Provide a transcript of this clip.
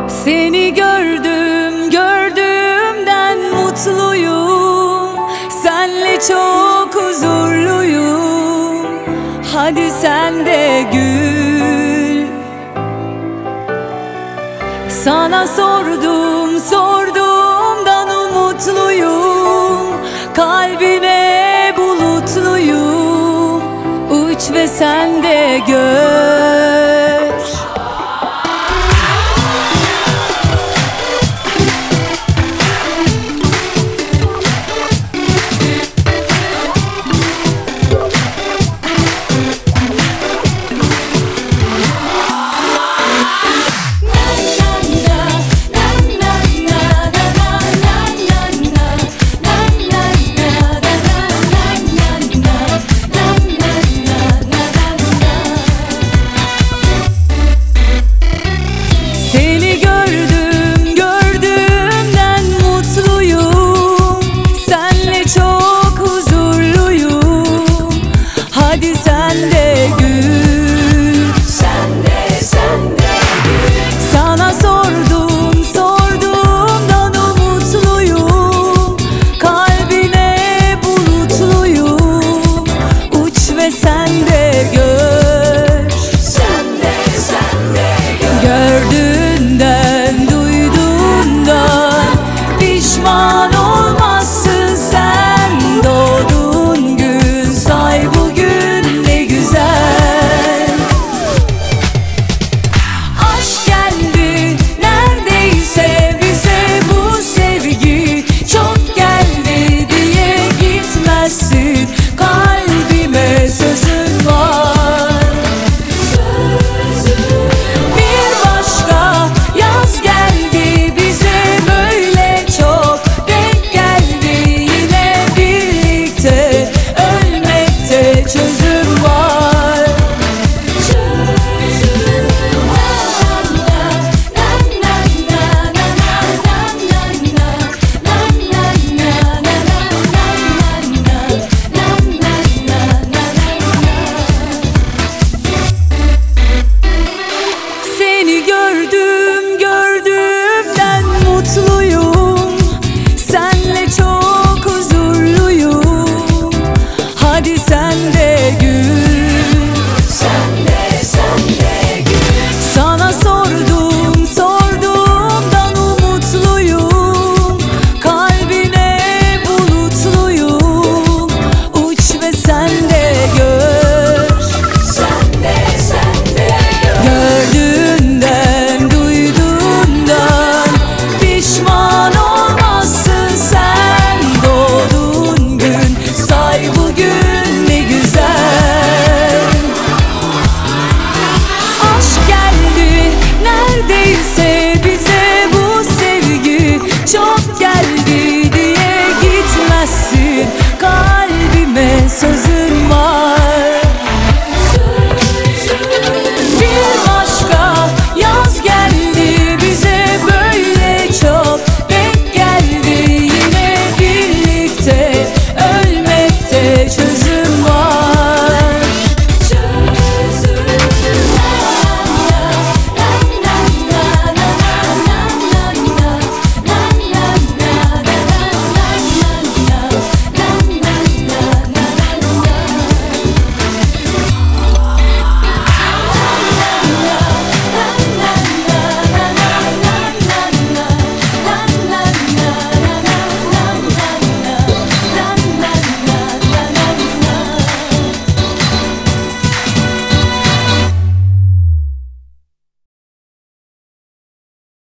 Seni gördüm, gördüğümden mutluyum. Senle çok huzurluyum. Hadi sen de gül. Sana sordum, sorduğumdan umutluyum. Kalbine bulutluyum. Uç ve sen de gör. Gördüğünden, duyduğundan pişman olmazsın sen. Doğduğun gün say bugün ne güzel. Aşk geldi neredeyse bize, bu sevgi çok geldi diye gitmezsin. Kalbime sözün var. Seni gördüm.